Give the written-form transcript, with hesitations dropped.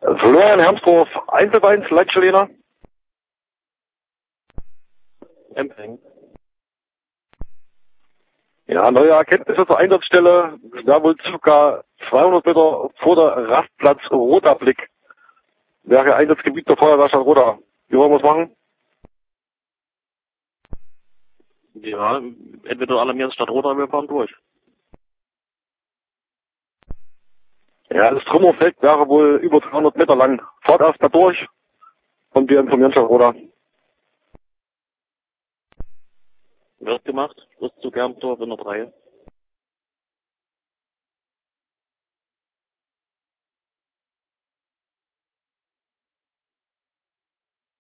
Florian Hermsdorf, Einzelbeins, Leitschelena. Empfang. Ja, neue Erkenntnisse zur Einsatzstelle. Da wohl ca. 200 Meter vor der Rastplatz Roter Blick. Wäre Einsatzgebiet der Feuerwehrstadt Roda. Wie wollen wir es machen? Ja, entweder alarmieren Stadt Roda, wir fahren durch. Ja, das Trümmerfeld wäre wohl über 300 Meter lang. Fahrt erst mal durch und wir informieren Stadt Roda. Wird gemacht. Schlusszug Hermsdorf in der 3.